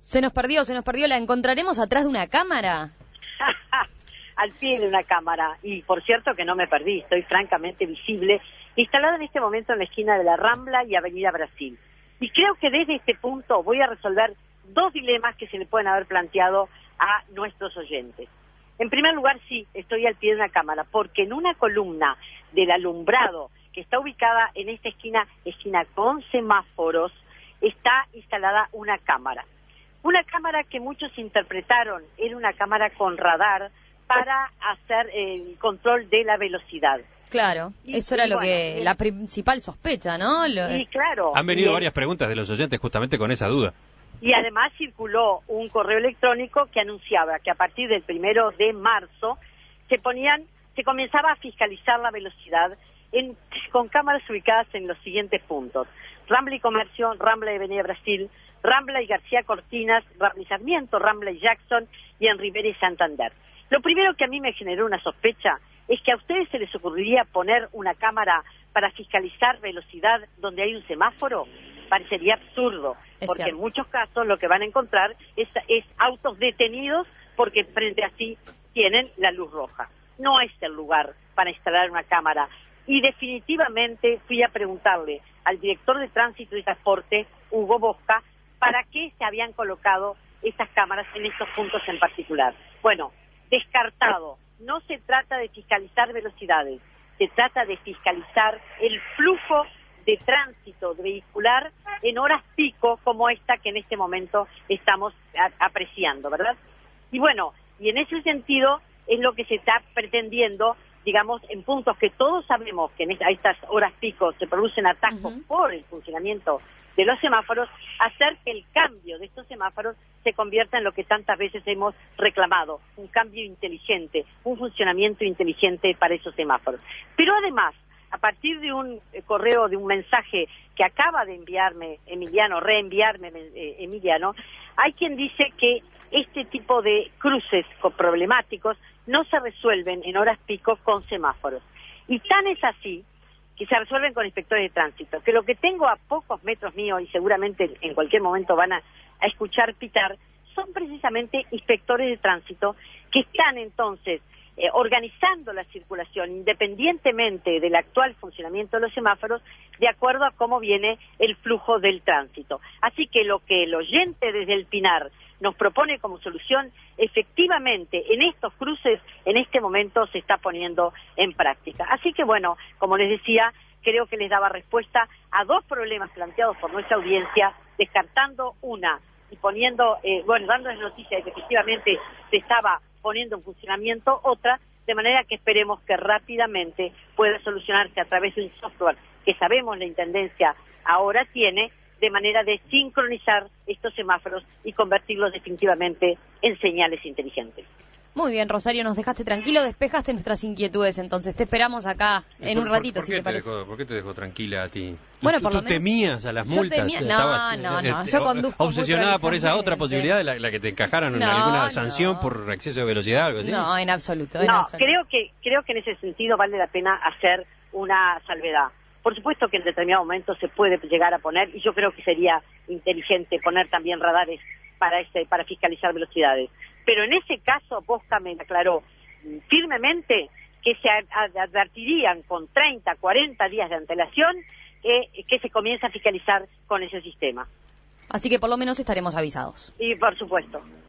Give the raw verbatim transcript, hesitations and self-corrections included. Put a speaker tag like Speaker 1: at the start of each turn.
Speaker 1: Se nos perdió, se nos perdió. ¿La encontraremos atrás de una cámara?
Speaker 2: Al pie de una cámara. Y por cierto que no me perdí, estoy francamente visible, instalada en este momento en la esquina de la Rambla y Avenida Brasil. Y creo que desde este punto voy a resolver dos dilemas que se le pueden haber planteado a nuestros oyentes. En primer lugar, sí, estoy al pie de una cámara, porque en una columna del alumbrado que está ubicada en esta esquina, esquina con semáforos, está instalada una cámara. Una cámara que muchos interpretaron, era una cámara con radar para hacer el control de la velocidad.
Speaker 1: Claro,
Speaker 2: y,
Speaker 1: eso era
Speaker 2: y
Speaker 1: lo
Speaker 2: bueno,
Speaker 1: que,
Speaker 2: el...
Speaker 1: la principal sospecha, ¿no? Lo...
Speaker 2: Sí, claro.
Speaker 3: Han venido
Speaker 2: y
Speaker 3: varias preguntas de los oyentes justamente con esa duda.
Speaker 2: Y además circuló un correo electrónico que anunciaba que a partir del primero de marzo se ponían, se comenzaba a fiscalizar la velocidad en, con cámaras ubicadas en los siguientes puntos: Rambla y Comercio, Rambla y Avenida Brasil, Rambla y García Cortinas, Rambla y Sarmiento, Rambla y Jackson y en Rivera y Santander. Lo primero que a mí me generó una sospecha es que a ustedes se les ocurriría poner una cámara para fiscalizar velocidad donde hay un semáforo. Parecería absurdo,
Speaker 1: es
Speaker 2: porque
Speaker 1: cierto.
Speaker 2: En muchos casos lo que van a encontrar es, es autos detenidos porque frente a sí tienen la luz roja. No es el lugar para instalar una cámara. Y definitivamente fui a preguntarle al director de Tránsito y Transporte, Hugo Bosca, para qué se habían colocado estas cámaras en estos puntos en particular. Bueno, descartado. No se trata de fiscalizar velocidades, se trata de fiscalizar el flujo de tránsito vehicular en horas pico como esta que en este momento estamos a- apreciando, ¿verdad? Y bueno, y en ese sentido es lo que se está pretendiendo, digamos, en puntos que todos sabemos que en esta, a estas horas pico se producen atascos
Speaker 1: Uh-huh.
Speaker 2: por el funcionamiento de los semáforos, hacer que el cambio de estos semáforos se convierta en lo que tantas veces hemos reclamado, un cambio inteligente, un funcionamiento inteligente para esos semáforos. Pero además, a partir de un eh, correo, de un mensaje que acaba de enviarme Emiliano, reenviarme eh, Emiliano, hay quien dice que este tipo de cruces problemáticos no se resuelven en horas pico con semáforos. Y tan es así que se resuelven con inspectores de tránsito, que lo que tengo a pocos metros mío, y seguramente en cualquier momento van a, a escuchar pitar, son precisamente inspectores de tránsito que están entonces eh, organizando la circulación independientemente del actual funcionamiento de los semáforos, de acuerdo a cómo viene el flujo del tránsito. Así que lo que el oyente desde el Pinar nos propone como solución, efectivamente, en estos cruces, en este momento se está poniendo en práctica. Así que bueno, como les decía, creo que les daba respuesta a dos problemas planteados por nuestra audiencia, descartando una y poniendo, eh, bueno, dándoles noticia de que efectivamente se estaba poniendo en funcionamiento otra, de manera que esperemos que rápidamente pueda solucionarse a través de un software que sabemos la Intendencia ahora tiene, de manera de sincronizar estos semáforos y convertirlos definitivamente en señales inteligentes.
Speaker 1: Muy bien, Rosario, nos dejaste tranquilo, despejaste nuestras inquietudes, entonces te esperamos acá en
Speaker 3: ¿Por,
Speaker 1: un ratito,
Speaker 3: por, por
Speaker 1: si
Speaker 3: qué
Speaker 1: te parece.
Speaker 3: Dejó, ¿Por qué te dejó tranquila a ti?
Speaker 1: Bueno,
Speaker 3: ¿Tú,
Speaker 1: por
Speaker 3: tú
Speaker 1: lo menos-
Speaker 3: temías a las
Speaker 1: Yo
Speaker 3: multas?
Speaker 1: temía- no,
Speaker 3: Estabas,
Speaker 1: no, no,
Speaker 3: este,
Speaker 1: yo conduzco muy
Speaker 3: obsesionada por esa otra
Speaker 1: prolijarmente.
Speaker 3: posibilidad, de la, la que te encajaron en
Speaker 1: No,
Speaker 3: alguna sanción
Speaker 1: no.
Speaker 3: por exceso de velocidad, algo así.
Speaker 1: No, en absoluto. En
Speaker 2: No,
Speaker 1: absoluto.
Speaker 2: creo que, creo que en ese sentido vale la pena hacer una salvedad. Por supuesto que en determinado momento se puede llegar a poner, y yo creo que sería inteligente poner también radares para este, para fiscalizar velocidades. Pero en ese caso, Bosca me aclaró firmemente que se advertirían con treinta, cuarenta días de antelación que, que se comienza a fiscalizar con ese sistema.
Speaker 1: Así que por lo menos estaremos avisados.
Speaker 2: Y por supuesto.